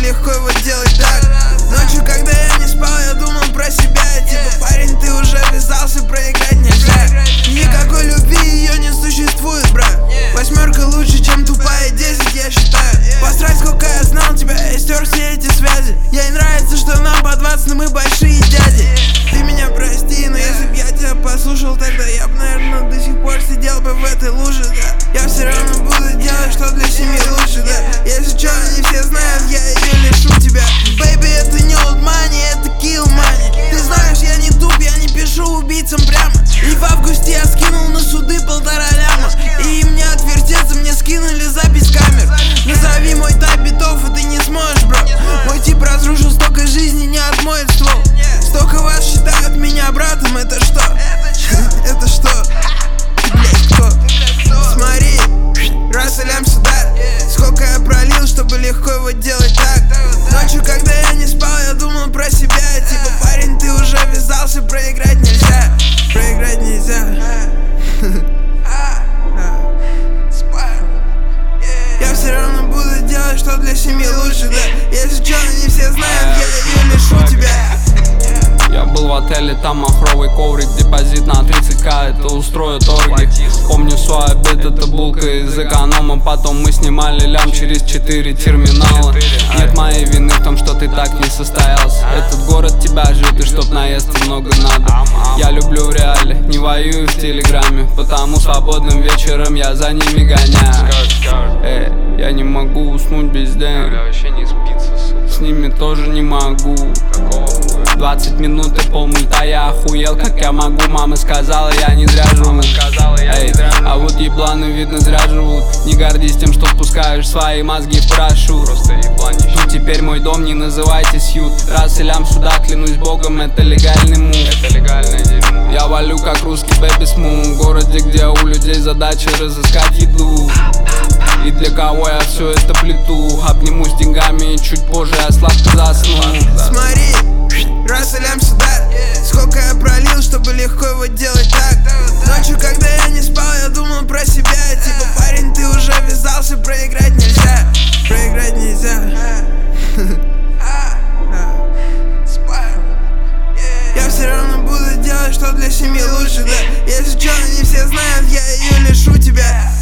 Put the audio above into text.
легко его делать так. Ночью, когда я не спал, я думал про себя. Типа, парень, ты уже ввязался, проиграть нельзя. Никакой любви, ее не существует, брат. Восьмерка лучше, чем тупая 10, я считаю. Посрать, сколько я знал тебя, я стер все эти связи. Ей нравится, что нам по 20, но мы большие дяди. Ты меня прости, но если б я тебя послушал, тогда я б, наверное, до сих пор сидел бы в этой луже, да. Я все равно буду делать, что для семьи лучше, да. Если чё, не все знают, я ее лишу тебя. Бэйби, это не old money, это kill money. Ты знаешь, я не туп, я не пишу убийцам прямо. И в августе я скинул на суды 1,5 ляма. И им не отвертеться, мне скинули запись камер. Назови мой тайп битов, и ты не сможешь, бро. Мой тип разрушил столько жизни, не отмоет ствол. Столько вас считают меня братом, это что? Это что? Ты, блядь, кто? Смотри, раз и лям сюда. Сколько я пролил, чтобы легко его делать так. Ночью, когда я не спал, я думал про себя. Типа, парень, ты уже ввязался, проиграть нельзя. Проиграть нельзя. Я все равно буду делать, что для семьи лучше, да. Если чё, не все знают, я ее лишу тебя. Я был в отеле, там махровый коврик, депозит на 30к, это устрою торги. Помню свой обед, это булка из эконома, потом мы снимали лям через 4 терминала. Нет моей вины в том, что ты так не состоялся. Этот город тебя ждет, и чтоб наесться много надо. Я люблю в реале, не воюю в телеграме, потому свободным вечером я за ними гоняю. Я не могу уснуть без денег, с ними тоже не могу. 20 минут и полмульта, я охуел, как я могу. Мама сказала, я не зря живу. А вот ебланы, видно, зря живут. Не гордись тем, что впускаешь свои мозги в парашют. Тут теперь мой дом, не называйте сьют. Раз и лям сюда, клянусь богом, это легальный мув. Я валю, как русский бэби сму. В городе, где у людей задача разыскать еду. И для кого я все это плету. Обнимусь деньгами и чуть позже я сладко засну. Смотри, раз и лям сюда. Сколько я пролил, чтобы легко его делать так. Ночью, когда я не спал, я думал про себя. Типа, парень, ты уже ввязался, проиграть нельзя. Проиграть нельзя. Я все равно буду делать, что для семьи лучше, да. Если чё, не все знают, я ее лишу тебя.